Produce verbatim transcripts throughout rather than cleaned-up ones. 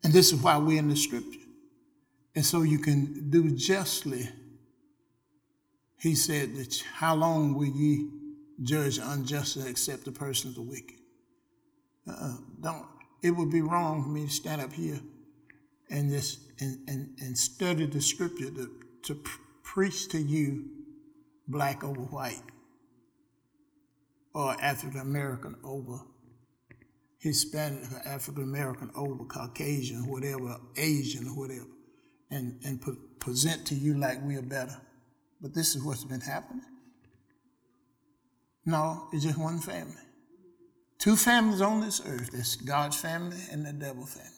And this is why we're in the scripture. And so you can do justly. He said that how long will ye judge unjustly except the person of the wicked? Uh-uh, don't. It would be wrong for me to stand up here and just and, and, and study the scripture to, to pr- preach to you black over white or African American over Hispanic, African American over Caucasian, whatever, Asian or whatever, and, and pre- present to you like we are better. But this is what's been happening. No, it's just one family. Two families on this earth. There's God's family and the devil's family.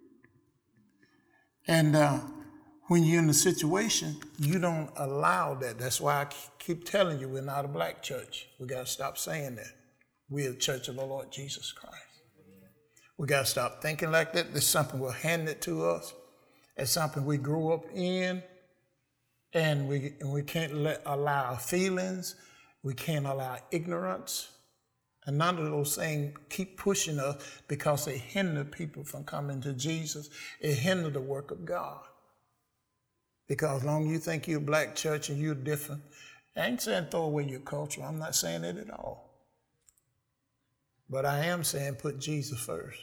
And uh, when you're in a situation, you don't allow that. That's why I keep telling you we're not a black church. We got to stop saying that. We're the church of the Lord Jesus Christ. We got to stop thinking like that. There's something we're handed to us. It's something we grew up in. And we, and we can't let, allow feelings. We can't allow ignorance. And none of those things keep pushing us because they hinder people from coming to Jesus. It hinder the work of God. Because as long as you think you're a black church and you're different, I ain't saying throw away your culture. I'm not saying it at all. But I am saying put Jesus first.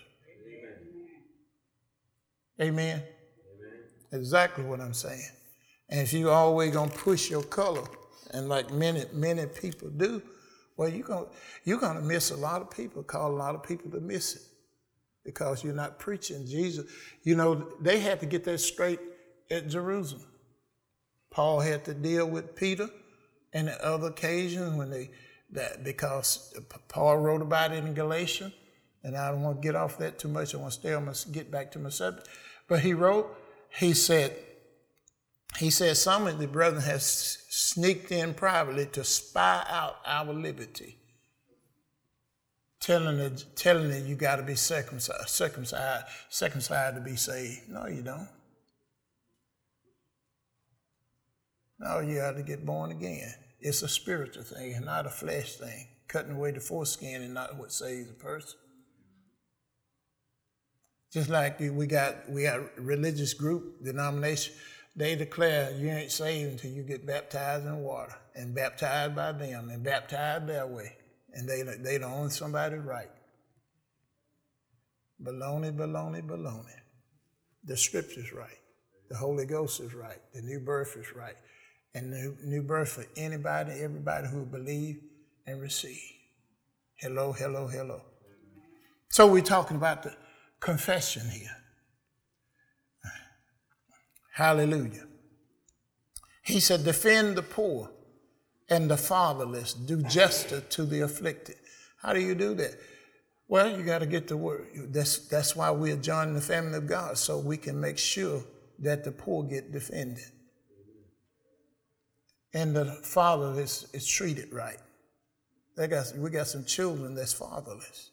Amen. Amen. Amen. Exactly what I'm saying. And if you always gonna push your color, and like many, many people do, well, you're gonna, you're gonna miss a lot of people, cause a lot of people to miss it. Because you're not preaching Jesus. You know, they had to get that straight at Jerusalem. Paul had to deal with Peter and the other occasions when they, that because Paul wrote about it in Galatians, and I don't want to get off that too much. I want to stay on my, get back to my subject. But he wrote, he said, he said some of the brethren have sneaked in privately to spy out our liberty, telling it, telling it you got to be circumcised, circumcised, circumcised to be saved. No, you don't. No, you have to get born again. It's a spiritual thing and not a flesh thing. Cutting away the foreskin is not what saves a person. Just like we got we got religious group, denomination, they declare you ain't saved until you get baptized in water and baptized by them and baptized their way. And they they the only somebody right. Baloney, baloney, baloney. The scripture's right. The Holy Ghost is right. The new birth is right. And new, new birth for anybody, everybody who believe and receive. Hello, hello, hello. So we're talking about the confession here. Hallelujah. He said, defend the poor and the fatherless, do justice to the afflicted. How do you do that? Well, you got to get the word. That's, that's why we're joining the family of God, so we can make sure that the poor get defended. And the fatherless is treated right. They got, we got some children that's fatherless.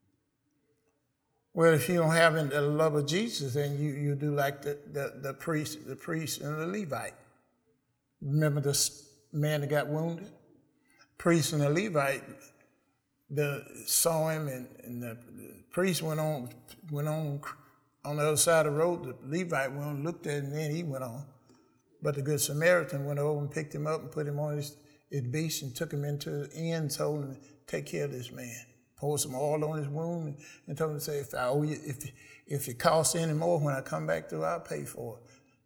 Well, if you don't have the love of Jesus, then you, you do like the, the, the priest, the priest and the Levite. Remember the man that got wounded? Priest and the Levite the, saw him, and, and the, the priest went on went on on the other side of the road. The Levite went on, looked at him, and then he went on. But the Good Samaritan went over and picked him up and put him on his, his beast and took him into the inn, told him to take care of this man. Poured some oil on his wound and, and told him to say, if I owe you, if if it costs any more when I come back through, I'll pay for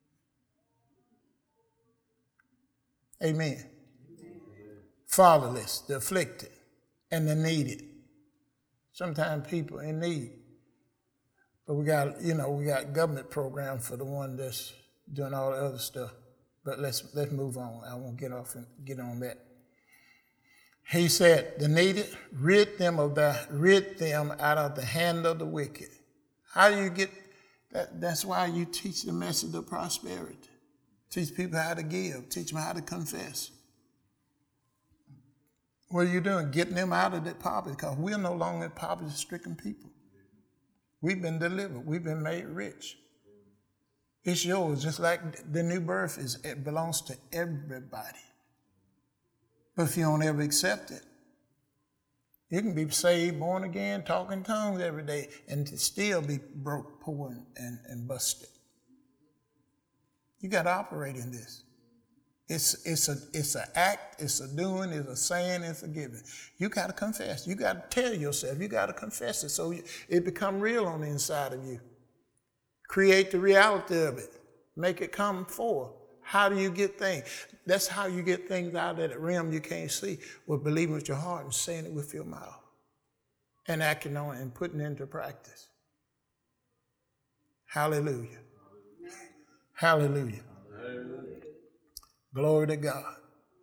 it. Amen. Amen. Fatherless, the afflicted, and the needed. Sometimes people in need. But we got, you know, we got government programs for the one that's doing all the other stuff. But let's let's move on. I won't get off and get on that. He said, the needed, rid them of the rid them out of the hand of the wicked. How do you get that? That's why you teach the message of prosperity. Teach people how to give. Teach them how to confess. What are you doing? Getting them out of that poverty, because we're no longer poverty-stricken people. We've been delivered. We've been made rich. It's yours, just like the new birth is. It belongs to everybody. But if you don't ever accept it, You can be saved, born again, talking tongues every day, and still be broke, poor, and, and busted. You got to operate in this. It's it's a it's an act, it's a doing, it's a saying, it's a giving. You got to confess. You got to tell yourself. You got to confess it so you, it become real on the inside of you. Create the reality of it. Make it come forth. How do you get things? That's how you get things out of that realm you can't see. With believing with your heart and saying it with your mouth. And acting on it and putting it into practice. Hallelujah. Hallelujah. Hallelujah. Glory to God.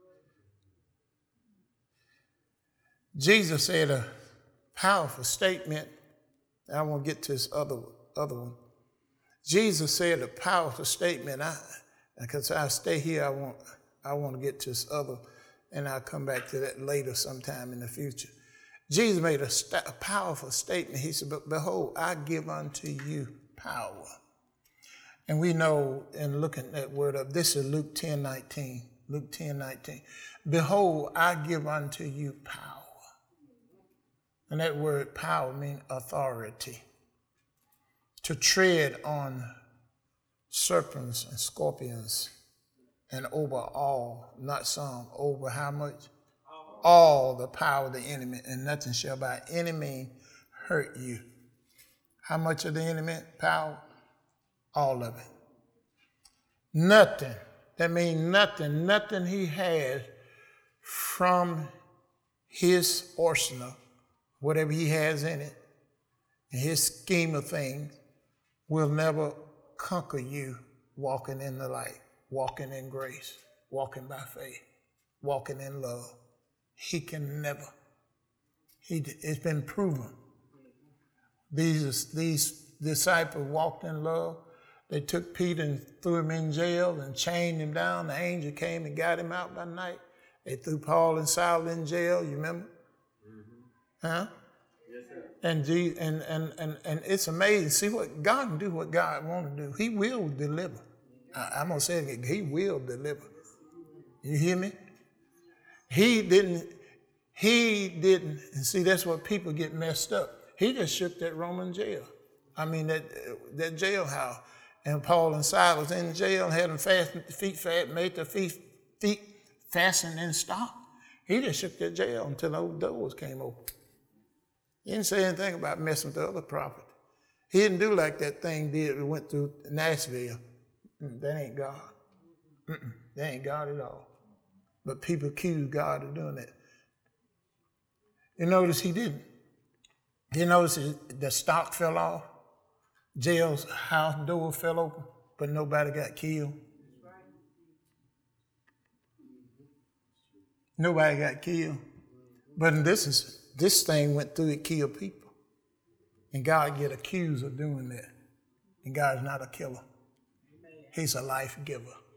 Jesus said a powerful statement. I won't get to this other, other one. Jesus said a powerful statement. I, because I stay here, I want, I want to get to this other, and I'll come back to that later sometime in the future. Jesus made a, st- a powerful statement. He said, "But behold, I give unto you power." And we know, in looking that word up, this is Luke ten nineteen. Luke ten nineteen. Behold, I give unto you power. And that word power means authority. To tread on serpents and scorpions and over all, not some, over how much? All the power of the enemy, and nothing shall by any means hurt you. How much of the enemy power? All of it. Nothing. That means nothing. Nothing he has from his arsenal, whatever he has in it, and his scheme of things, will never conquer you walking in the light, walking in grace, walking by faith, walking in love. He can never. He, it's been proven. These, these disciples walked in love. They took Peter and threw him in jail and chained him down. The angel came and got him out by night. They threw Paul and Silas in jail, you remember? Mm-hmm. Huh? Yes, sir. And, G, and, and, and, and it's amazing. See, what God can do what God wants to do. He will deliver. I, I'm going to say it again. He will deliver. You hear me? He didn't, he didn't, and see, that's what people get messed up. He just shook that Roman jail. I mean, that, that jailhouse. And Paul and Silas in jail, had them fast, feet fat, made their feet, feet fasten and stop. He just shook that jail until those doors came open. He didn't say anything about messing with the other prophets. He didn't do like that thing did that went through Nashville. Mm, that ain't God. Mm-mm, that ain't God at all. But people accuse God of doing that. You notice he didn't. You notice the stock fell off. Jail's house door fell open, but nobody got killed. Nobody got killed. But this is this thing went through, it killed people. And God get accused of doing that. And God's not a killer. He's a life giver.